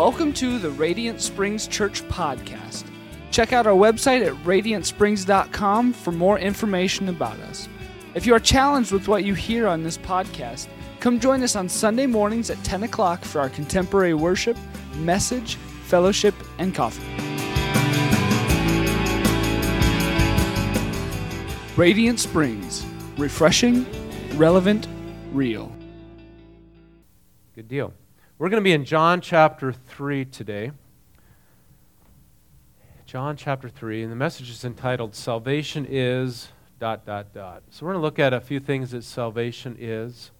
Welcome to the Radiant Springs Church podcast. Check out our website at radiantsprings.com for more information about us. If you are challenged with what you hear on this podcast, come join us on Sunday mornings at 10 o'clock for our contemporary worship, message, fellowship, and coffee. Radiant Springs, refreshing, relevant, real. Good deal. We're going to be in John chapter 3 today. John chapter 3, and the message is entitled, Salvation is... So we're going to look at a few things that salvation is.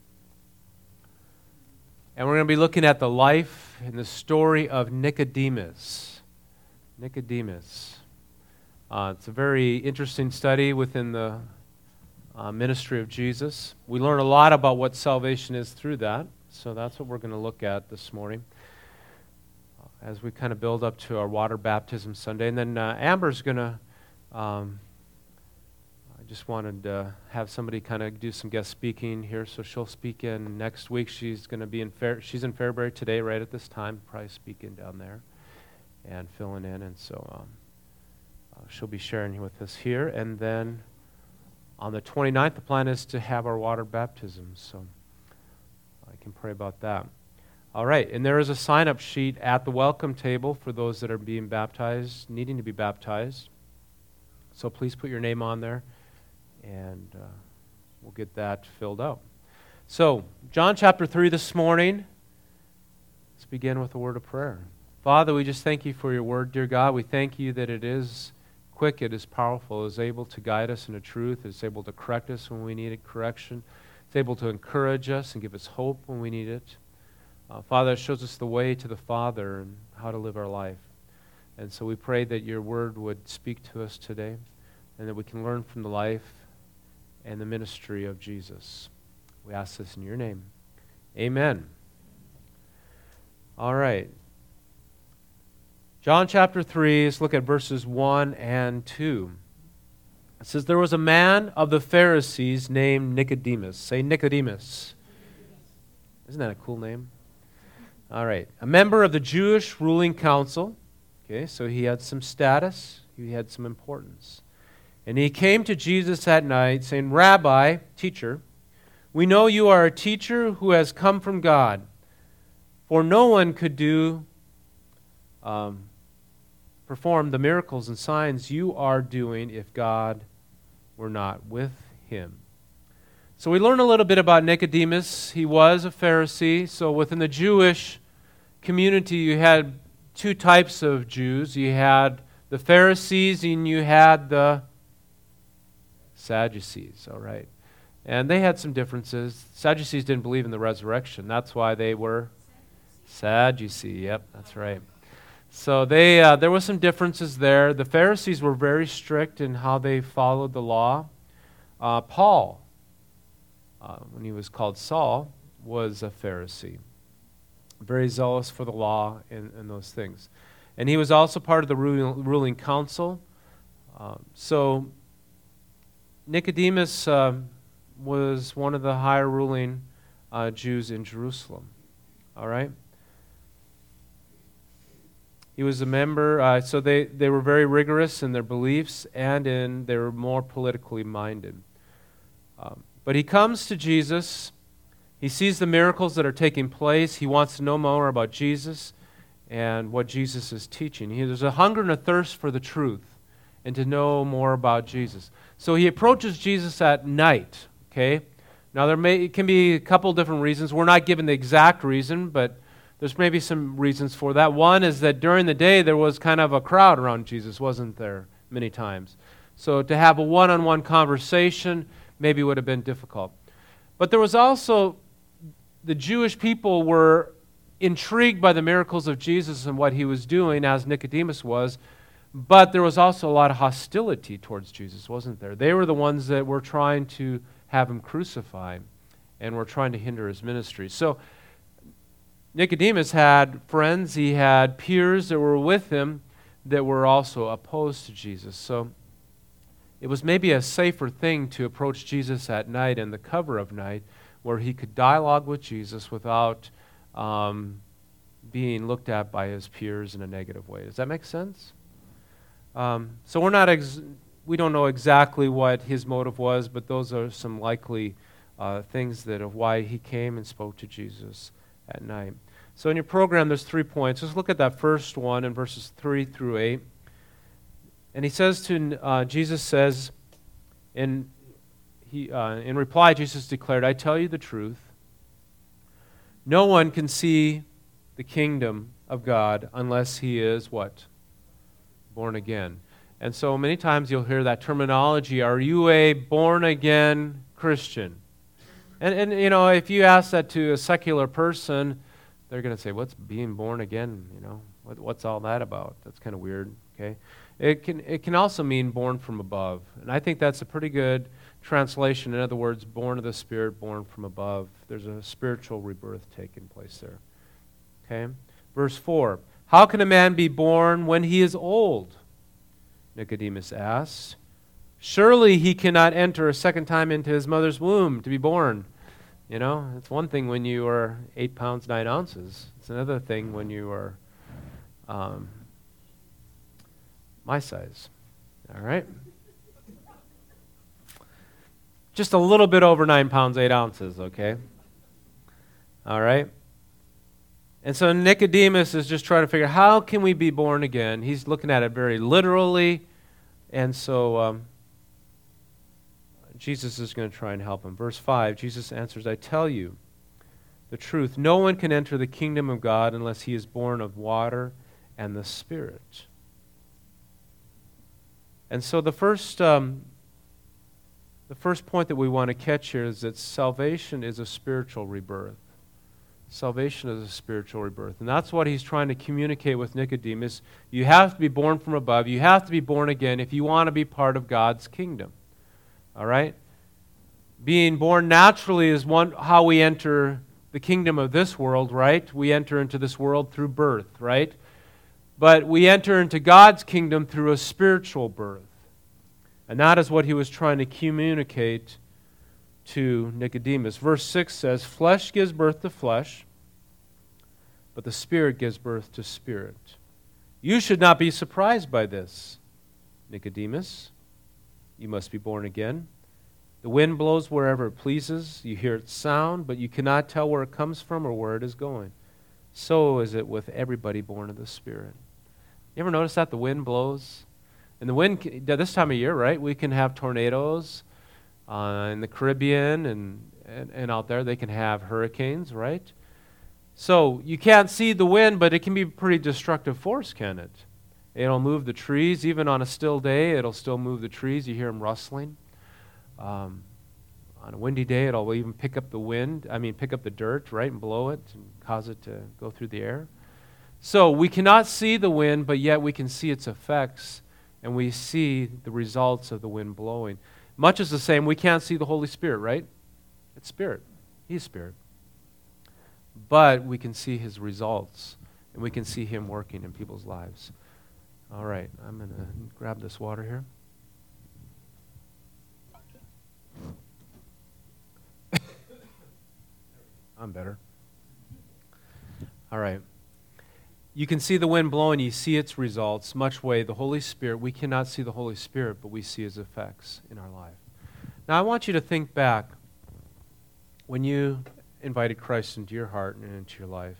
And we're going to be looking at the life and the story of Nicodemus. Nicodemus. It's a very interesting study within the ministry of Jesus. We learn a lot about what salvation is through that. So that's what we're going to look at this morning as we kind of build up to our water baptism Sunday. And then Amber's going to, I just wanted to have somebody kind of do some guest speaking here, so she'll speak in next week. She's going to be she's in Fairbury today right at this time, probably speaking down there and filling in. And so she'll be sharing with us here. And then on the 29th, the plan is to have our water baptism. So I can pray about that. All right, and there is a sign-up sheet at the welcome table for those that are being baptized, needing to be baptized. So please put your name on there, and we'll get that filled out. So, John chapter 3 this morning. Let's begin with a word of prayer. Father, we just thank you for your word, dear God. We thank you that it is quick, it is powerful, it is able to guide us into truth, it is able to correct us when we need correction. It's able to encourage us and give us hope when we need it. Father, it shows us the way to the Father and how to live our life. And so we pray that your word would speak to us today and that we can learn from the life and the ministry of Jesus. We ask this in your name. Amen. All right. John chapter 3, let's look at verses 1 and 2. It says, there was a man of the Pharisees named Nicodemus. Say Nicodemus. Isn't that a cool name? All right. A member of the Jewish ruling council. Okay, so he had some status. He had some importance. And he came to Jesus at night saying, Rabbi, teacher, we know you are a teacher who has come from God. For no one could perform the miracles and signs you are doing if God were not with him. So we learn a little bit about Nicodemus. He was a Pharisee. So within the Jewish community, you had two types of Jews. You had the Pharisees and you had the Sadducees, all right? And they had some differences. Sadducees didn't believe in the resurrection. That's why they were Sadducee. Yep, that's right. So there were some differences there. The Pharisees were very strict in how they followed the law. Paul, when he was called Saul, was a Pharisee, very zealous for the law and those things. And he was also part of the ruling council. So Nicodemus was one of the higher ruling Jews in Jerusalem. All right? He was a member, so they were very rigorous in their beliefs and they were more politically minded. But he comes to Jesus. He sees the miracles that are taking place. He wants to know more about Jesus and what Jesus is teaching. There's a hunger and a thirst for the truth and to know more about Jesus. So he approaches Jesus at night, okay? Now it can be a couple different reasons. We're not given the exact reason, but there's maybe some reasons for that. One is that during the day there was kind of a crowd around Jesus, wasn't there, many times? So to have a one-on-one conversation maybe would have been difficult. But there was also, the Jewish people were intrigued by the miracles of Jesus and what he was doing, as Nicodemus was, but there was also a lot of hostility towards Jesus, wasn't there? They were the ones that were trying to have him crucified and were trying to hinder his ministry. So Nicodemus had friends, he had peers that were with him that were also opposed to Jesus. So it was maybe a safer thing to approach Jesus at night in the cover of night where he could dialogue with Jesus without being looked at by his peers in a negative way. Does that make sense? So we don't know exactly what his motive was, but those are some likely things that of why he came and spoke to Jesus at night. So in your program, there's 3 points. Let's look at that first one in verses 3 through 8. And he says Jesus says, in reply, Jesus declared, "I tell you the truth. No one can see the kingdom of God unless he is" what? Born again. And so many times you'll hear that terminology, are you a born-again Christian? And you know, if you ask that to a secular person, they're going to say, what's being born again? You know, what's all that about? That's kind of weird, okay? It can also mean born from above. And I think that's a pretty good translation. In other words, born of the Spirit, born from above. There's a spiritual rebirth taking place there. Okay? Verse 4, how can a man be born when he is old? Nicodemus asks. Surely he cannot enter a second time into his mother's womb to be born. You know, it's one thing when you are 8 pounds, 9 ounces. It's another thing when you are my size. All right? Just a little bit over 9 pounds, 8 ounces, okay? All right? And so Nicodemus is just trying to figure, how can we be born again? He's looking at it very literally. And so Jesus is going to try and help him. Verse 5, Jesus answers, I tell you the truth. No one can enter the kingdom of God unless he is born of water and the Spirit. And so the first point that we want to catch here is that salvation is a spiritual rebirth. Salvation is a spiritual rebirth. And that's what he's trying to communicate with Nicodemus. You have to be born from above. You have to be born again if you want to be part of God's kingdom. All right? Being born naturally is how we enter the kingdom of this world, right? We enter into this world through birth, right? But we enter into God's kingdom through a spiritual birth. And that is what he was trying to communicate to Nicodemus. Verse 6 says, flesh gives birth to flesh, but the Spirit gives birth to spirit. You should not be surprised by this, Nicodemus. You must be born again. The wind blows wherever it pleases. You hear its sound, but you cannot tell where it comes from or where it is going. So is it with everybody born of the Spirit. You ever notice that the wind blows? And the wind, this time of year, right, we can have tornadoes in the Caribbean and out there. They can have hurricanes, right? So you can't see the wind, but it can be a pretty destructive force, can it? It'll move the trees. Even on a still day, it'll still move the trees. You hear them rustling. On a windy day, it'll even pick up the dirt, right, and blow it and cause it to go through the air. So we cannot see the wind, but yet we can see its effects, and we see the results of the wind blowing. Much is the same. We can't see the Holy Spirit, right? It's Spirit. He's Spirit. But we can see His results, and we can see Him working in people's lives. All right, I'm going to grab this water here. I'm better. All right. You can see the wind blowing, you see its results. Much way, the Holy Spirit, we cannot see the Holy Spirit, but we see His effects in our life. Now, I want you to think back when you invited Christ into your heart and into your life.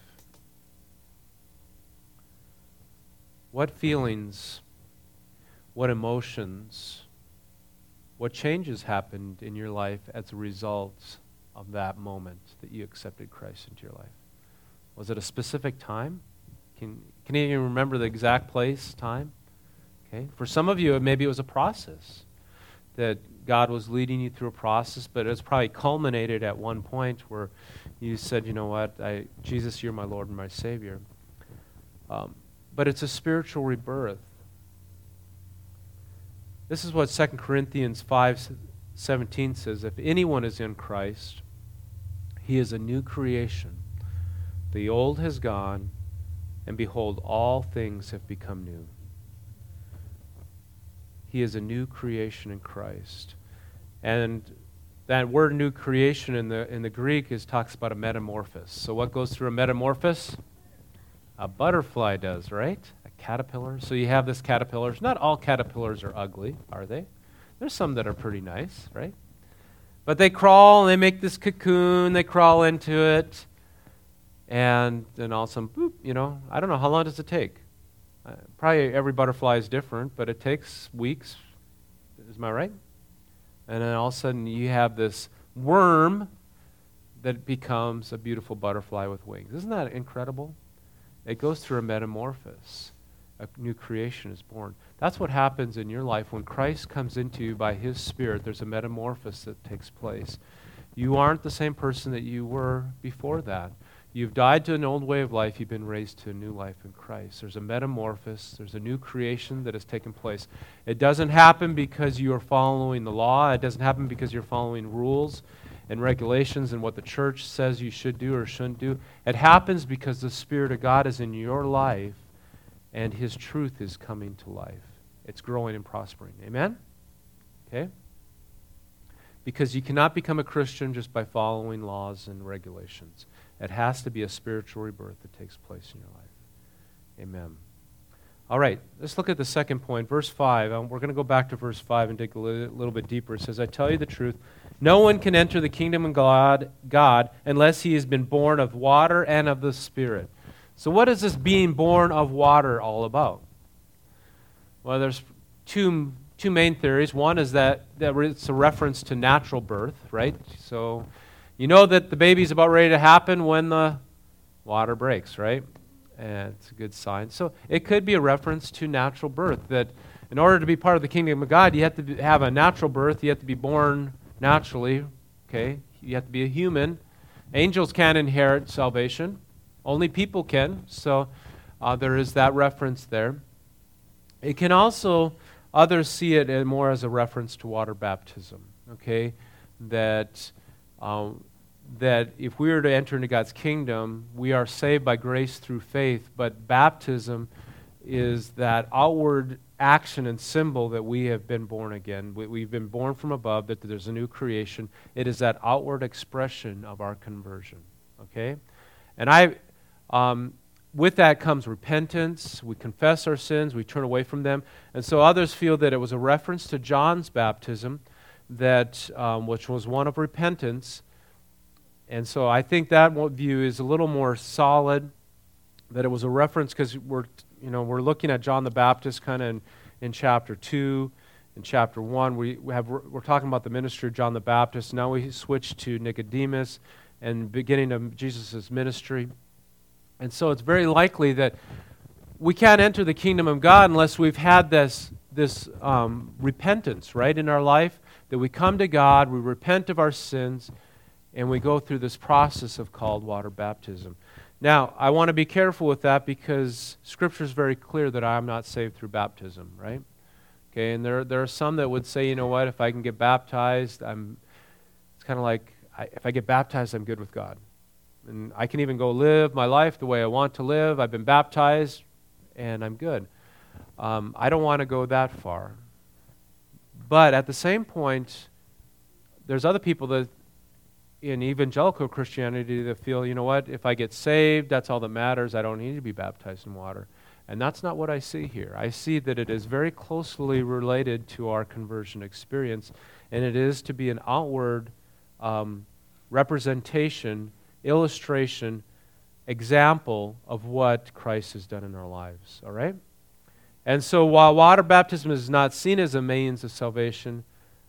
What feelings, what emotions, what changes happened in your life as a result of that moment that you accepted Christ into your life? Was it a specific time? Can you even remember the exact place, time? Okay. For some of you, maybe it was a process that God was leading you through a process, but it was probably culminated at one point where you said, you know what, Jesus, you're my Lord and my Savior. But it's a spiritual rebirth. This is what 2 Corinthians 5:17 says. If anyone is in Christ, he is a new creation. The old has gone, and behold, all things have become new. He is a new creation in Christ. And that word new creation in the Greek talks about a metamorphosis. So what goes through a metamorphosis? A butterfly does, right? A caterpillar. So you have this caterpillar. Not all caterpillars are ugly, are they? There's some that are pretty nice, right? But they crawl and they make this cocoon. They crawl into it. And then all of a sudden, boop, I don't know, how long does it take? Probably every butterfly is different, but it takes weeks. Is my right? And then all of a sudden you have this worm that becomes a beautiful butterfly with wings. Isn't that incredible? It goes through a metamorphosis. A new creation is born. That's what happens in your life. When Christ comes into you by His Spirit, there's a metamorphosis that takes place. You aren't the same person that you were before that. You've died to an old way of life. You've been raised to a new life in Christ. There's a metamorphosis. There's a new creation that has taken place. It doesn't happen because you are following the law. It doesn't happen because you're following rules and regulations and what the church says you should do or shouldn't do. It happens because the Spirit of God is in your life and His truth is coming to life. It's growing and prospering. Amen? Okay? Because you cannot become a Christian just by following laws and regulations. It has to be a spiritual rebirth that takes place in your life. Amen. All right, let's look at the second point, verse 5. We're going to go back to verse 5 and dig a little bit deeper. It says, I tell you the truth, no one can enter the kingdom of God unless he has been born of water and of the Spirit. So what is this being born of water all about? Well, there's two main theories. One is that it's a reference to natural birth, right? So you know that the baby's about ready to happen when the water breaks, right? And it's a good sign. So it could be a reference to natural birth, that in order to be part of the kingdom of God, you have to have a natural birth. You have to be born naturally, okay? You have to be a human. Angels can't inherit salvation. Only people can. So there is that reference there. It can also, others see it more as a reference to water baptism, okay? That if we were to enter into God's kingdom, we are saved by grace through faith, but baptism is that outward action and symbol that we have been born again. We've been born from above, that there's a new creation. It is that outward expression of our conversion, okay? And with that comes repentance. We confess our sins. We turn away from them. And so others feel that it was a reference to John's baptism, which was one of repentance. And so I think that view is a little more solid, that it was a reference because we're looking at John the Baptist kind of in chapter 2. In chapter 1, we're talking about the ministry of John the Baptist. Now we switch to Nicodemus and beginning of Jesus' ministry. And so it's very likely that we can't enter the kingdom of God unless we've had this repentance, right, in our life, that we come to God, we repent of our sins, and we go through this process of called water baptism. Now, I want to be careful with that because Scripture is very clear that I am not saved through baptism, right? Okay, and there are some that would say, you know what, if I can get baptized, it's kind of like, if I get baptized, I'm good with God. And I can even go live my life the way I want to live. I've been baptized, and I'm good. I don't want to go that far. But at the same point, there's other people that in evangelical Christianity that feel, you know what, if I get saved, that's all that matters. I don't need to be baptized in water. And that's not what I see here. I see that it is very closely related to our conversion experience, and it is to be an outward representation, illustration, example of what Christ has done in our lives, all right? And so while water baptism is not seen as a means of salvation,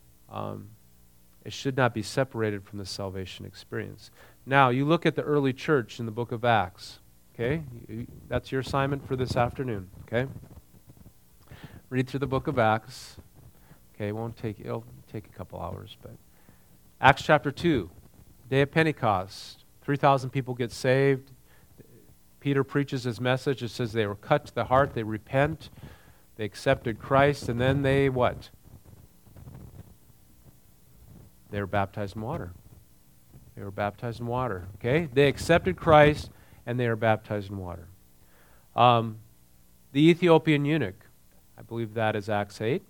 it should not be separated from the salvation experience. Now, you look at the early church in the book of Acts, okay? That's your assignment for this afternoon, okay? Read through the book of Acts. Okay, it'll take a couple hours, but Acts chapter 2, day of Pentecost, 3,000 people get saved. Peter preaches his message. It says they were cut to the heart, they repent, they accepted Christ, and then they what? They were baptized in water. They were baptized in water, okay? They accepted Christ, and they were baptized in water. The Ethiopian eunuch, I believe that is Acts 8.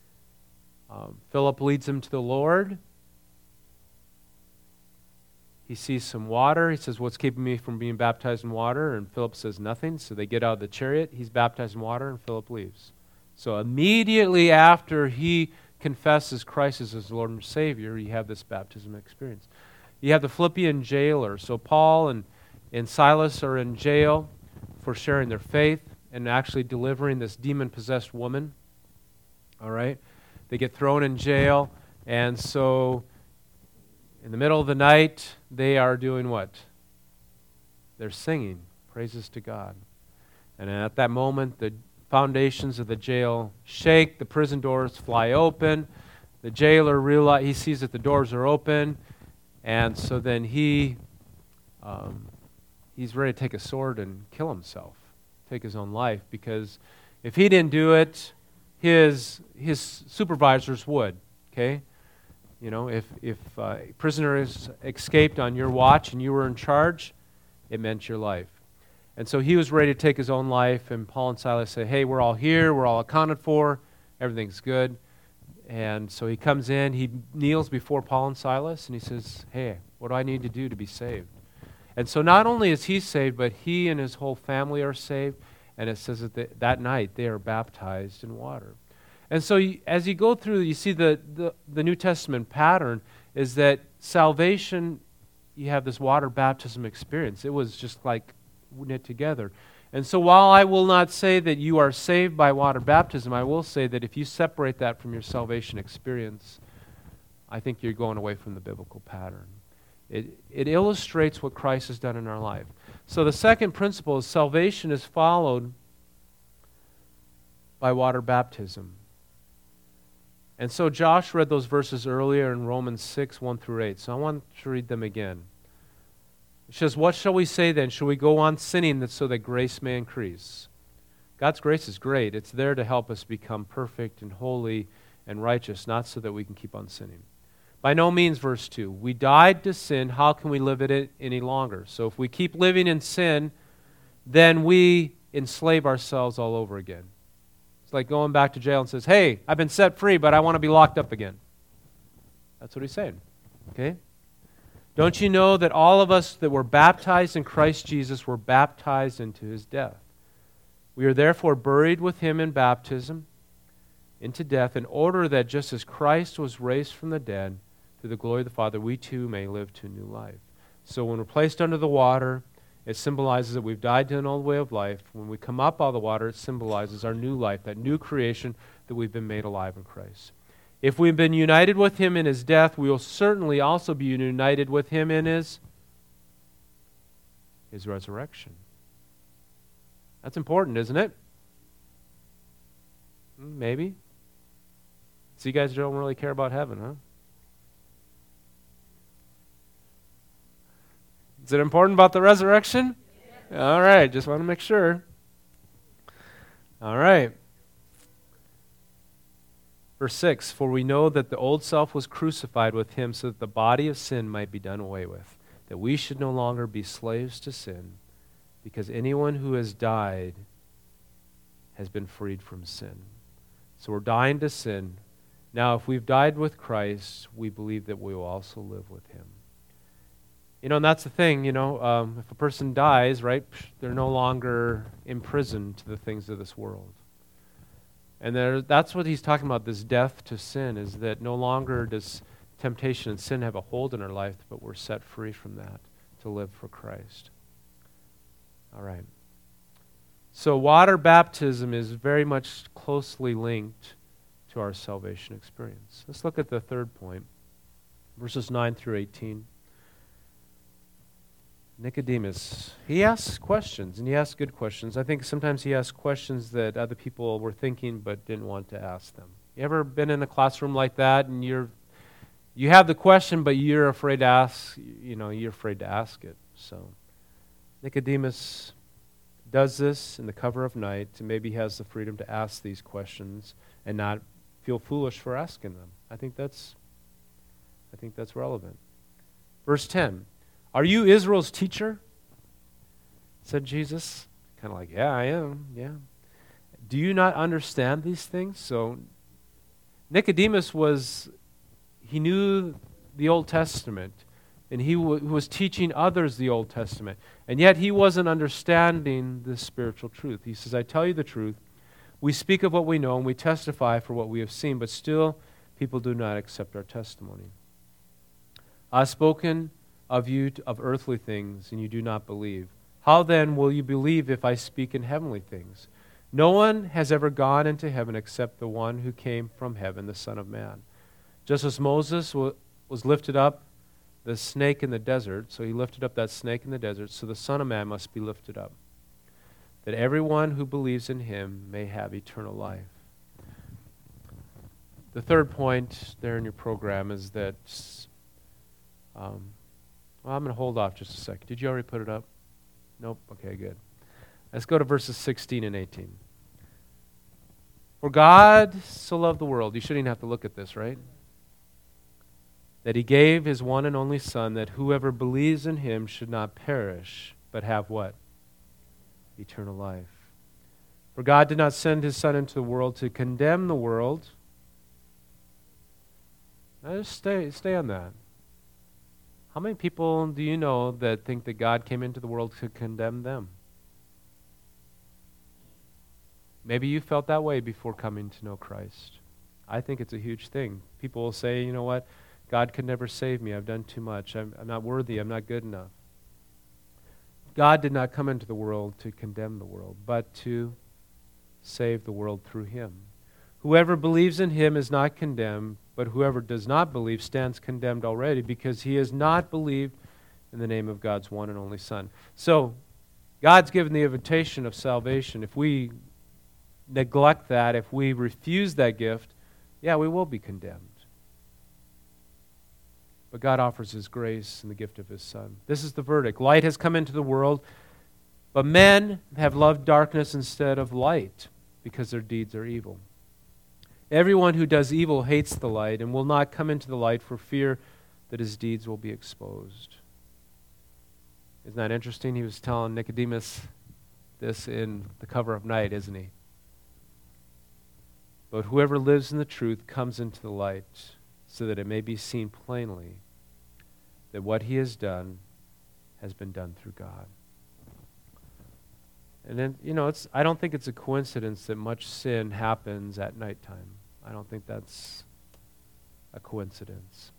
Philip leads him to the Lord. He sees some water. He says, what's keeping me from being baptized in water? And Philip says, nothing. So they get out of the chariot. He's baptized in water, and Philip leaves. So immediately after he confesses Christ as his Lord and Savior, you have this baptism experience. You have the Philippian jailer. So Paul and Silas are in jail for sharing their faith and actually delivering this demon-possessed woman. All right? They get thrown in jail, and so in the middle of the night, they are doing what? They're singing praises to God. And at that moment, the foundations of the jail shake, the prison doors fly open, the jailer he sees that the doors are open, and so then he's ready to take a sword and kill himself, take his own life, because if he didn't do it, his supervisors would, okay? You know, if prisoners escaped on your watch and you were in charge, it meant your life. And so he was ready to take his own life, and Paul and Silas say, hey, we're all here, we're all accounted for, everything's good. And so he comes in, he kneels before Paul and Silas, and he says, hey, what do I need to do to be saved? And so not only is he saved, but he and his whole family are saved, and it says that that night they are baptized in water. And so as you go through, you see the New Testament pattern is that salvation, you have this water baptism experience. It was just like knit together. And so while I will not say that you are saved by water baptism, I will say that if you separate that from your salvation experience, I think you're going away from the biblical pattern. It illustrates what Christ has done in our life. So the second principle is salvation is followed by water baptism. And so Josh read those verses earlier in Romans 6, 1 through 8. So I want to read them again. It says, what shall we say then? Shall we go on sinning so that grace may increase? God's grace is great. It's there to help us become perfect and holy and righteous, not so that we can keep on sinning. By no means, verse 2. We died to sin. How can we live it any longer? So if we keep living in sin, then we enslave ourselves all over again. It's like going back to jail and says, hey, I've been set free, but I want to be locked up again. That's what he's saying. Okay? Don't you know that all of us that were baptized in Christ Jesus were baptized into his death? We are therefore buried with him in baptism into death, in order that just as Christ was raised from the dead through the glory of the Father, we too may live to new life. So when we're placed under the water, it symbolizes that we've died to an old way of life. When we come up out of the water, it symbolizes our new life, that new creation that we've been made alive in Christ. If we've been united with him in his death, we will certainly also be united with him in his resurrection. That's important, isn't it? Maybe. So you guys don't really care about heaven, huh? Is it important about the resurrection? Yeah. All right, just want to make sure. All right. Verse 6, for we know that the old self was crucified with him so that the body of sin might be done away with, that we should no longer be slaves to sin, because anyone who has died has been freed from sin. So we're dying to sin. Now, if we've died with Christ, we believe that we will also live with him. You know, and that's the thing, if a person dies, right, they're no longer imprisoned to the things of this world. And that's what he's talking about, this death to sin, is that no longer does temptation and sin have a hold in our life, but we're set free from that to live for Christ. All right. So water baptism is very much closely linked to our salvation experience. Let's look at the third point, verses 9 through 18. Nicodemus, he asks questions, and he asks good questions. I think sometimes he asks questions that other people were thinking but didn't want to ask them. You ever been in a classroom like that, and you have the question, but you're afraid to ask, you're afraid to ask it. So Nicodemus does this in the cover of night, and maybe has the freedom to ask these questions and not feel foolish for asking them. I think that's relevant. Verse 10. Are you Israel's teacher? Said Jesus. Kind of like, yeah, I am. Yeah. Do you not understand these things? So Nicodemus he knew the Old Testament. and he was teaching others the Old Testament. And yet he wasn't understanding the spiritual truth. He says, I tell you the truth. We speak of what we know and we testify for what we have seen, but still people do not accept our testimony. I have spoken of you of earthly things, and you do not believe. How then will you believe if I speak in heavenly things? No one has ever gone into heaven except the one who came from heaven, the Son of Man. Just as Moses was lifted up the snake in the desert, so he lifted up that snake in the desert, so the Son of Man must be lifted up, that everyone who believes in him may have eternal life. The third point there in your program is that, I'm going to hold off just a second. Did you already put it up? Nope. Okay, good. Let's go to verses 16 and 18. For God so loved the world. You shouldn't even have to look at this, right? That he gave his one and only Son, that whoever believes in him should not perish, but have what? Eternal life. For God did not send his Son into the world to condemn the world. Now just stay on that. How many people do you know that think that God came into the world to condemn them? Maybe you felt that way before coming to know Christ. I think it's a huge thing. People will say, you know what? God could never save me. I've done too much. I'm not worthy. I'm not good enough. God did not come into the world to condemn the world, but to save the world through him. Whoever believes in him is not condemned, but whoever does not believe stands condemned already, because he has not believed in the name of God's one and only Son. So, God's given the invitation of salvation. If we neglect that, if we refuse that gift, yeah, we will be condemned. But God offers his grace and the gift of his Son. This is the verdict. Light has come into the world, but men have loved darkness instead of light, because their deeds are evil. Everyone who does evil hates the light and will not come into the light for fear that his deeds will be exposed. Isn't that interesting? He was telling Nicodemus this in the cover of night, isn't he? But whoever lives in the truth comes into the light, so that it may be seen plainly that what he has done has been done through God. And then, I don't think it's a coincidence that much sin happens at nighttime. I don't think that's a coincidence.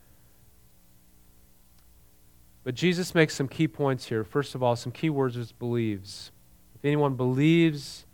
But Jesus makes some key points here. First of all, some key words is believes. If anyone believes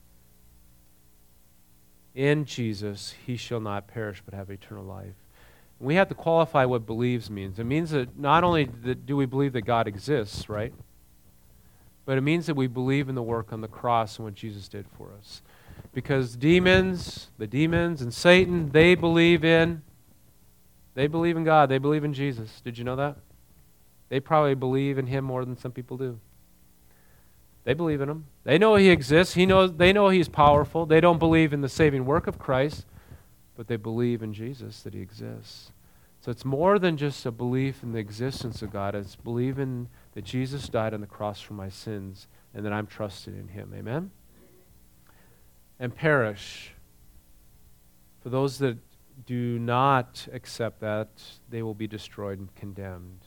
in Jesus, he shall not perish but have eternal life. We have to qualify what believes means. It means that not only do we believe that God exists, right? But it means that we believe in the work on the cross and what Jesus did for us. Because the demons and Satan, they believe in God. They believe in Jesus. Did you know that? They probably believe in him more than some people do. They believe in him. They know he exists. They know he's powerful. They don't believe in the saving work of Christ, but they believe in Jesus, that he exists. So it's more than just a belief in the existence of God. It's believing that Jesus died on the cross for my sins and that I'm trusted in him. Amen? And perish. For those that do not accept that, they will be destroyed and condemned.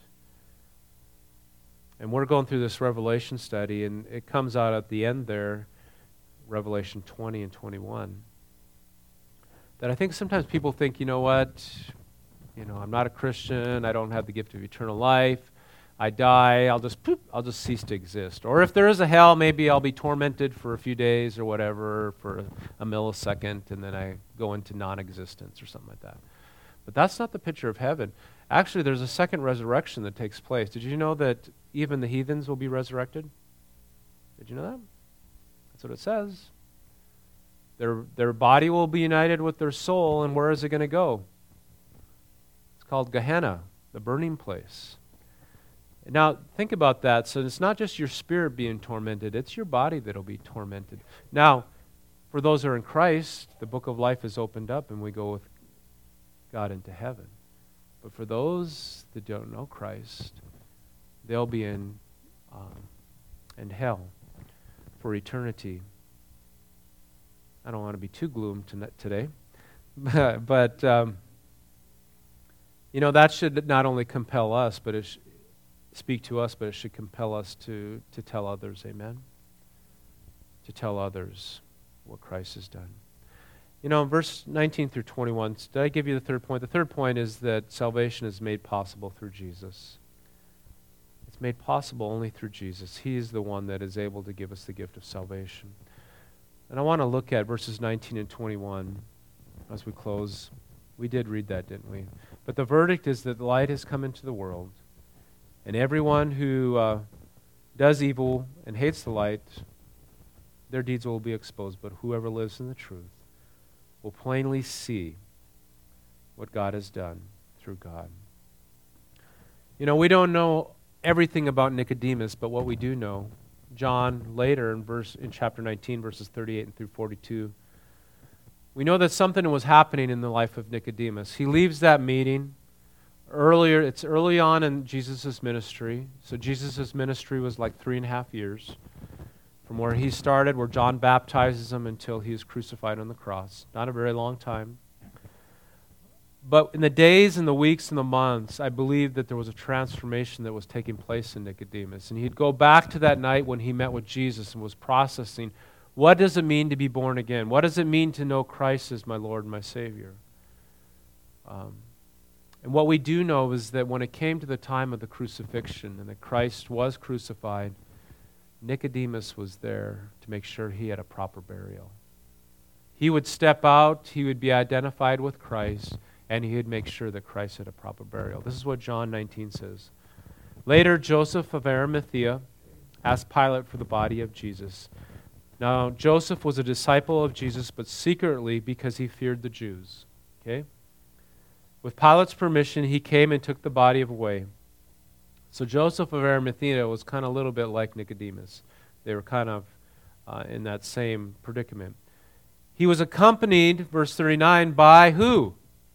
And we're going through this Revelation study, and it comes out at the end there, Revelation 20 and 21, that I think sometimes people think, you know what, I'm not a Christian, I don't have the gift of eternal life, I die, I'll just cease to exist. Or if there is a hell, maybe I'll be tormented for a few days or whatever, for a millisecond, and then I go into non-existence or something like that. But that's not the picture of heaven. Actually, there's a second resurrection that takes place. Did you know that even the heathens will be resurrected? Did you know that? That's what it says. Their body will be united with their soul, and where is it going to go? It's called Gehenna, the burning place. Now, think about that. So it's not just your spirit being tormented, it's your body that will be tormented. Now, for those who are in Christ, the book of life is opened up, and we go with God into heaven. But for those that don't know Christ, they'll be in hell for eternity. I don't want to be too gloom today, but that should not only compel us, but speak to us, but it should compel us to tell others, amen? To tell others what Christ has done. You know, in verse 19 through 21, did I give you the third point? The third point is that salvation is made possible through Jesus. It's made possible only through Jesus. He is the one that is able to give us the gift of salvation. And I want to look at verses 19 and 21 as we close. We did read that, didn't we? But the verdict is that the light has come into the world, and everyone who does evil and hates the light, their deeds will be exposed. But whoever lives in the truth will plainly see what God has done through God. You know, we don't know everything about Nicodemus, but what we do know, John later in chapter 19, verses 38 and through 42, we know that something was happening in the life of Nicodemus. He leaves that meeting earlier. It's early on in Jesus' ministry. So Jesus' ministry was like 3.5 years. From where he started, where John baptizes him until he is crucified on the cross. Not a very long time. But in the days and the weeks and the months, I believe that there was a transformation that was taking place in Nicodemus. And he'd go back to that night when he met with Jesus and was processing, what does it mean to be born again? What does it mean to know Christ as my Lord and my Savior? And what we do know is that when it came to the time of the crucifixion and that Christ was crucified, Nicodemus was there to make sure he had a proper burial. He would step out, he would be identified with Christ, and he would make sure that Christ had a proper burial. This is what John 19 says. Later, Joseph of Arimathea asked Pilate for the body of Jesus. Now, Joseph was a disciple of Jesus, but secretly because he feared the Jews. Okay? With Pilate's permission, he came and took the body away. So Joseph of Arimathea was kind of a little bit like Nicodemus. They were kind of in that same predicament. He was accompanied, verse 39, by who?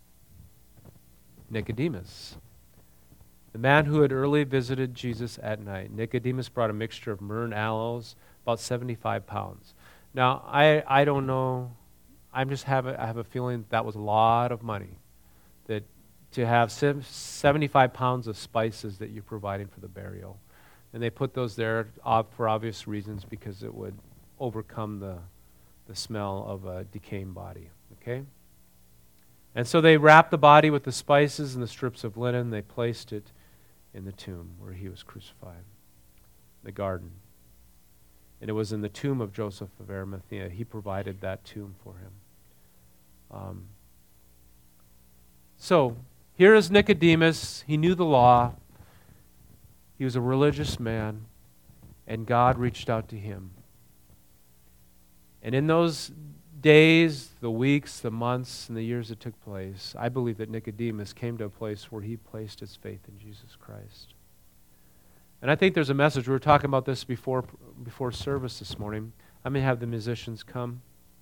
Nicodemus, the man who had early visited Jesus at night. Nicodemus brought a mixture of myrrh and aloes, about 75 pounds. Now, I don't know. I have a feeling that was a lot of money. That to have 75 pounds of spices that you're providing for the burial. And they put those there for obvious reasons, because it would overcome the smell of a decaying body. Okay? And so they wrapped the body with the spices and the strips of linen. They placed it in the tomb where he was crucified, the garden. And it was in the tomb of Joseph of Arimathea. He provided that tomb for him. So, here is Nicodemus. He knew the law. He was a religious man, and God reached out to him. And in those days, the weeks, the months, and the years that took place, I believe that Nicodemus came to a place where he placed his faith in Jesus Christ. And I think there's a message. We were talking about this before service this morning. I'm going to have the musicians come.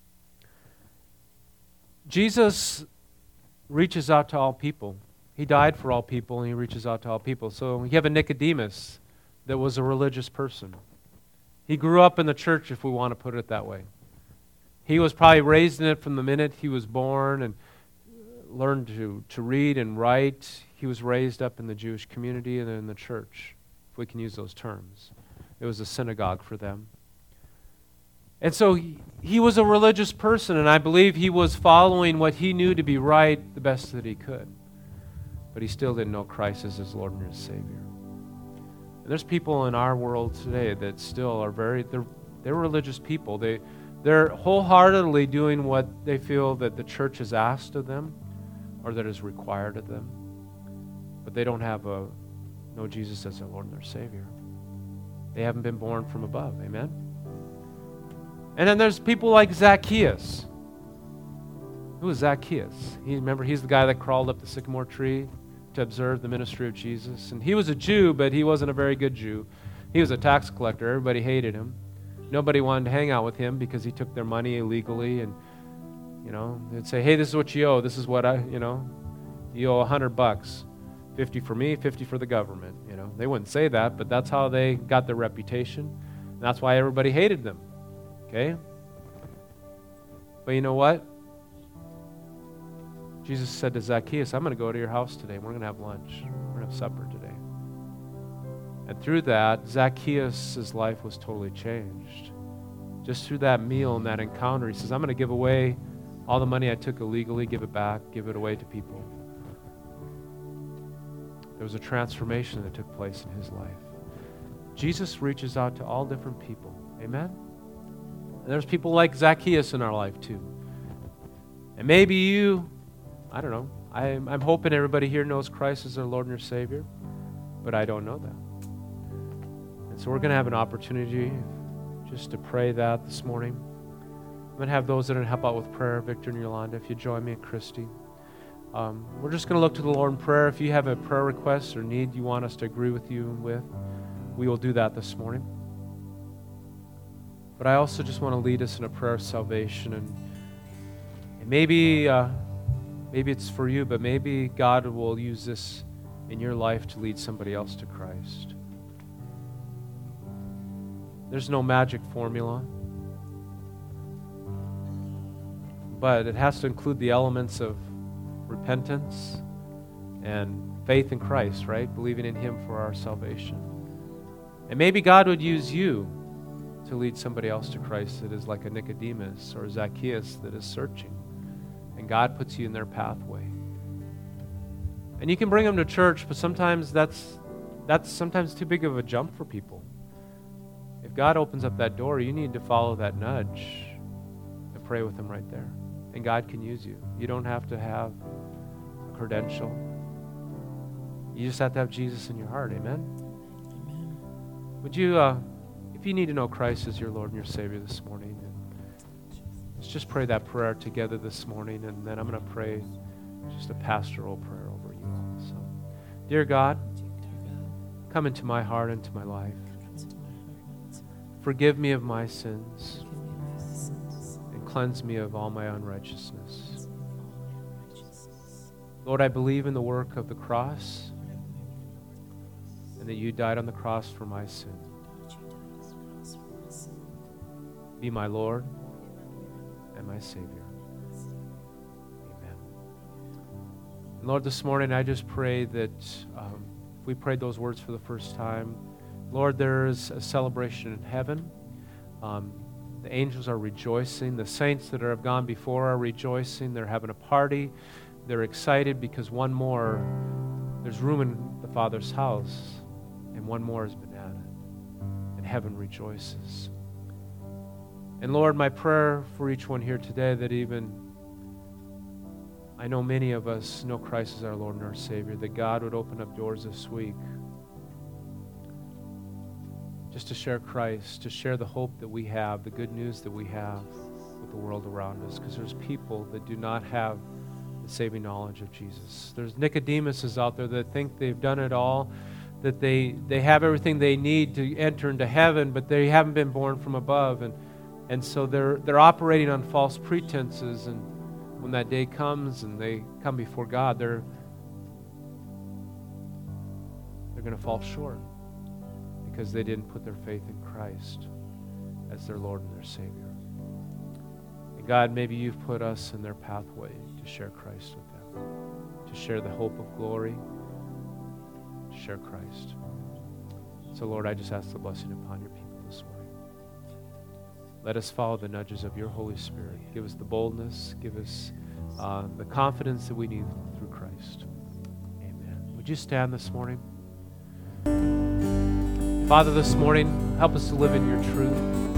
Jesus reaches out to all people. He died for all people, and he reaches out to all people. So you have a Nicodemus that was a religious person. He grew up in the church, if we want to put it that way. He was probably raised in it from the minute he was born and learned to read and write. He was raised up in the Jewish community and in the church, if we can use those terms. It was a synagogue for them. And so he was a religious person, and I believe he was following what he knew to be right the best that he could. But he still didn't know Christ as his Lord and his Savior. And there's people in our world today that still are they're religious people. They're wholeheartedly doing what they feel that the church has asked of them or that is required of them. But they don't know Jesus as their Lord and their Savior. They haven't been born from above. Amen? And then there's people like Zacchaeus. Who is Zacchaeus? Remember, he's the guy that crawled up the sycamore tree to observe the ministry of Jesus. And he was a Jew, but he wasn't a very good Jew. He was a tax collector. Everybody hated him. Nobody wanted to hang out with him because he took their money illegally. And, they'd say, hey, this is what you owe. This is what you owe $100. 50 for me, 50 for the government. They wouldn't say that, but that's how they got their reputation. And that's why everybody hated them. Okay? But you know what? Jesus said to Zacchaeus, I'm going to go to your house today. We're going to have lunch. We're going to have supper today. And through that, Zacchaeus' life was totally changed. Just through that meal and that encounter, he says, I'm going to give away all the money I took illegally, give it back, give it away to people. There was a transformation that took place in his life. Jesus reaches out to all different people. Amen? And there's people like Zacchaeus in our life too. And maybe you, I don't know, I'm hoping everybody here knows Christ as their Lord and your Savior, but I don't know that. And so we're going to have an opportunity just to pray that this morning. I'm going to have those that are going to help out with prayer, Victor and Yolanda, if you join me, and Christy. We're just going to look to the Lord in prayer. If you have a prayer request or need you want us to agree with you with, we will do that this morning. But I also just want to lead us in a prayer of salvation. And maybe it's for you, but maybe God will use this in your life to lead somebody else to Christ. There's no magic formula, but it has to include the elements of repentance and faith in Christ, right? Believing in Him for our salvation. And maybe God would use you to lead somebody else to Christ that is like a Nicodemus or Zacchaeus that is searching. And God puts you in their pathway. And you can bring them to church, but sometimes that's sometimes too big of a jump for people. If God opens up that door, you need to follow that nudge and pray with them right there. And God can use you. You don't have to have a credential. You just have to have Jesus in your heart. Amen? Amen. Would you, if you need to know Christ as your Lord and your Savior this morning, let's just pray that prayer together this morning, and then I'm going to pray just a pastoral prayer over you all. So, dear God, come into my heart and into my life. Forgive me of my sins and cleanse me of all my unrighteousness. Lord, I believe in the work of the cross and that you died on the cross for my sin. Be my Lord and my Savior. Amen. And Lord, this morning I just pray that if we prayed those words for the first time, Lord, there is a celebration in heaven. The angels are rejoicing. The saints that have gone before are rejoicing. They're having a party. They're excited because there's room in the Father's house, and one more has been added. And heaven rejoices. And Lord, my prayer for each one here today, that I know many of us know Christ as our Lord and our Savior, that God would open up doors this week just to share Christ, to share the hope that we have, the good news that we have with the world around us, because there's people that do not have the saving knowledge of Jesus. There's Nicodemuses out there that think they've done it all, that they have everything they need to enter into heaven, but they haven't been born from above, and so they're operating on false pretenses, and when that day comes and they come before God, they're going to fall short because they didn't put their faith in Christ as their Lord and their Savior. And God, maybe you've put us in their pathway to share Christ with them, to share the hope of glory, to share Christ. So Lord, I just ask the blessing upon your people this morning. Let us follow the nudges of your Holy Spirit. Give us the boldness, give us the confidence that we need through Christ. Amen. Would you stand this morning? Father, this morning, help us to live in your truth.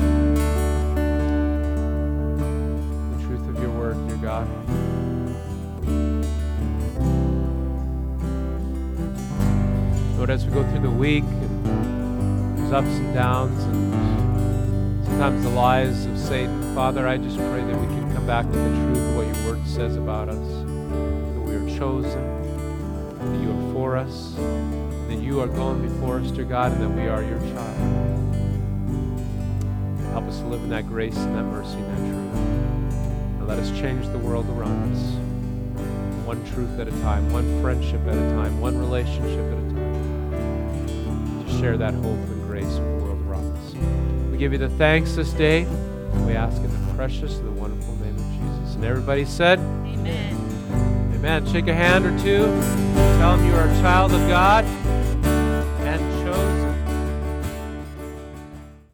The truth of your word, dear God. Lord, as we go through the week, and there's ups and downs, and sometimes the lies of Satan, Father, I just pray that we can come back to the truth of what your word says about us, that we are chosen, that you are for us, that you are going before us, dear God, and that we are your child. Help us to live in that grace and that mercy and that truth. And let us change the world around us. One truth at a time, one friendship at a time, one relationship at a time. To share that hope and grace with the world around us. We give you the thanks this day. And we ask in the precious and the wonderful name of Jesus. And everybody said, Amen. Amen. Shake a hand or two. Tell them you are a child of God.